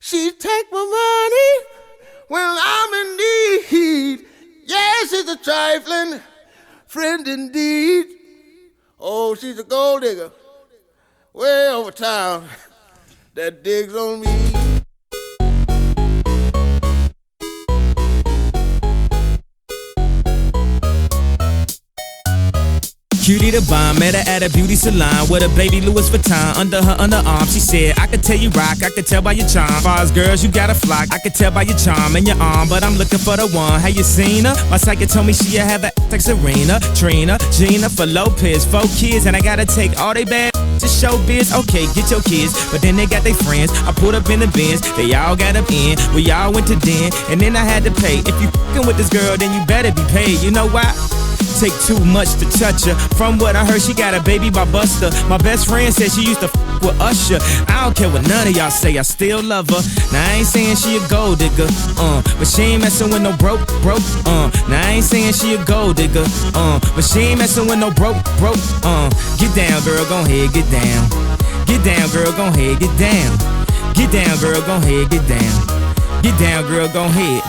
She take my money when I'm in need. Yes, she's a trifling friend indeed. Oh, she's a gold digger way over town that digs on me. Cutie the bomb, met her at a beauty salon with a baby Louis Vuitton under her underarm. She said, I could tell you rock, I could tell by your charm. Far as girls, you got a flock, I could tell by your charm and your arm, but I'm looking for the one. Have you seen her? My psychic told me she have a like Serena, Trina, Gina, for Lopez, 4 kids, and I gotta take all they bad to show biz. Okay, get your kids, but then they got their friends. I pulled up in the Benz, they all got up in, we all went to den, and then I had to pay. If you f***ing with this girl, then you better be paid. You know why? Take too much to touch her. From what I heard, she got a baby by Buster. My best friend said she used to f with Usher. I don't care what none of y'all say, I still love her. Now I ain't saying she a gold digger, but she ain't messing with no broke. Now I ain't saying she a gold digger, but she ain't messing with no broke. Get down, girl, gon' head, get down. Get down, girl, gon' head, get down. Get down, girl, gon' head, get down. Get down, girl, gon' head.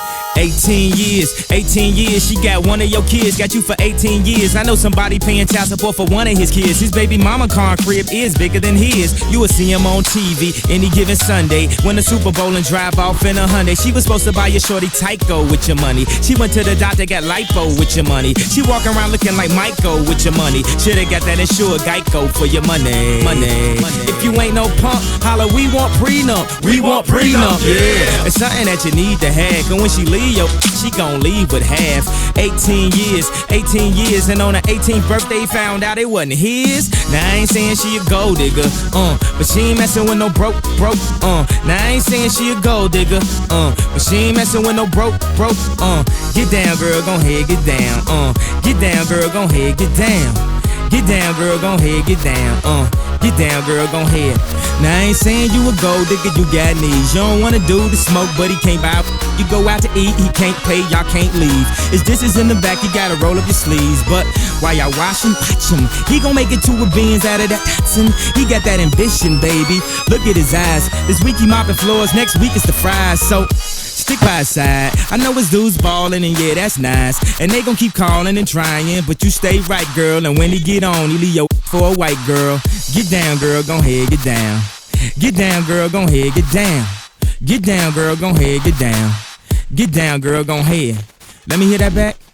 18 years, she got one of your kids, got you for 18 years. I know somebody paying child support for one of his kids. His baby mama car crib is bigger than his. You will see him on TV any given Sunday. Win the Super Bowl and drive off in a Hyundai. She was supposed to buy your shorty Tyco with your money. She went to the doctor, got lipo with your money. She walk around looking like Michael with your money. Shoulda got that insured Geico for your money. If you ain't no punk, holla, we want prenup. We want prenup, yeah. It's something that you need to have, cause when she leave, she gon' leave with half. 18 years, and on her 18th birthday found out it wasn't his. Now I ain't saying she a gold digger, but she ain't messing with no broke. Now I ain't saying she a gold digger, but she ain't messing with no broke. Get down, girl, gon' head, get down. Get down, girl, gon' head, get down. Get down, girl, gon' head, get down. Get down, girl, gon' head. Now I ain't saying you a gold digger, you got needs. You don't wanna do the smoke, but he can't buy. You go out to eat, he can't pay, y'all can't leave. His dishes in the back, you gotta roll up your sleeves. But while y'all watch him, he gon' make it to a Benz out of that Datsun. He got that ambition, baby. Look at his eyes. This week he mopping floors, next week it's the fries. So stick by his side. I know his dudes ballin', and yeah, that's nice. And they gon' keep calling and trying, but you stay right, girl. And when he get on, he leave your for a white girl. Get down, girl, gon' head, get down. Get down, girl, gon' head, get down. Get down, girl, gon' head, get down. Get down, girl, gon' head. Let me hear that back.